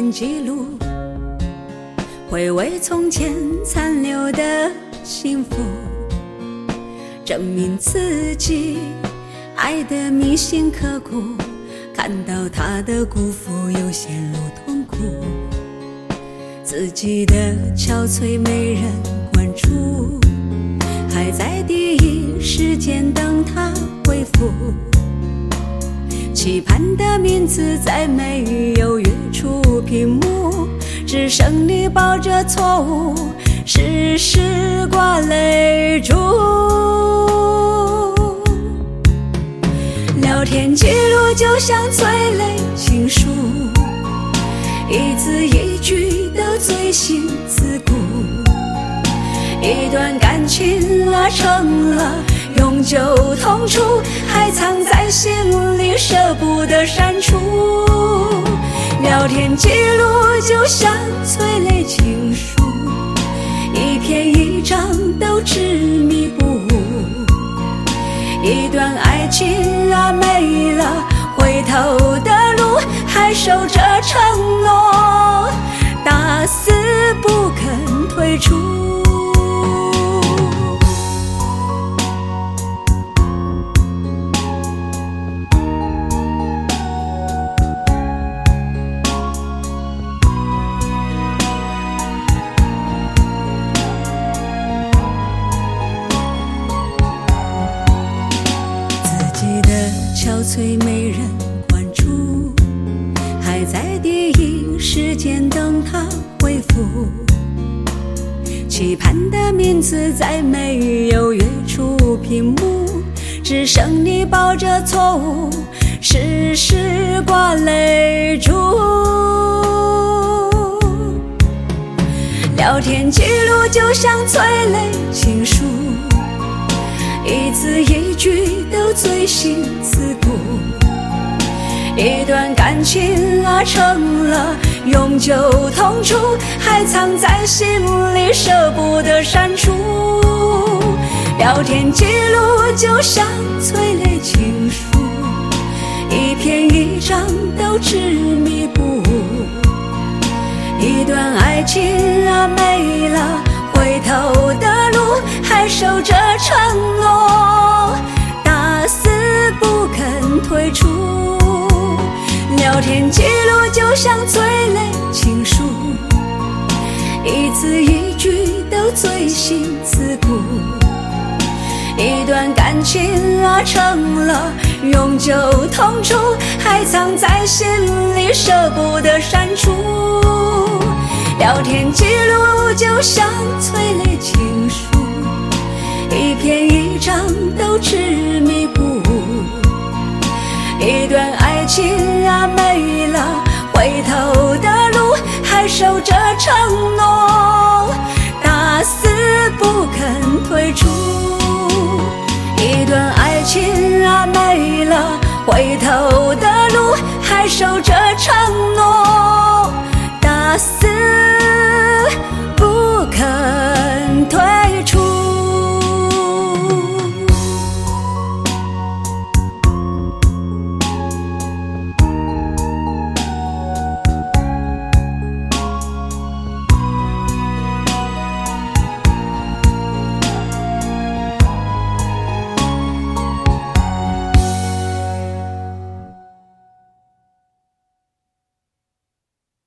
天记录，回味从前残留的幸福，证明自己爱的铭心刻骨，看到他的辜负又陷入痛苦，自己的憔悴没人关注，还在第一时间等他回复，期盼的名字再没有跃出屏幕，只剩你抱着错误，时时挂泪珠。聊天记录就像催泪情书，一字一句都锥心刺骨，一段感情成了永久痛楚，还藏在心里舍不得删除。聊天记录就像催泪情书，一篇一张都执迷不悟，一段爱情没了回头的路，还守着承诺，打死不肯退出。憔悴没人关注，还在第一时间等他回复，期盼的名字再没有跃出屏幕，只剩你抱着错误，时时挂泪珠。聊天记录就像催泪情书，一字一句都锥心刺骨，一段感情成了永久痛楚，还藏在心里舍不得删除。聊天记录就像催泪情书，一篇一张都执迷不悟，一段爱情没了回头的路，还守着承诺，打死不肯退出。聊天记录就像催泪情书，一字一句都锥心刺骨，一段感情成了永久痛楚，还藏在心里舍不得删除。聊天记录就像催泪情书，一篇一张都执迷不悟，一段爱情没了回头的路，还守着承诺，打死不肯退出。一段爱情没了回头的路，还守着承诺，打死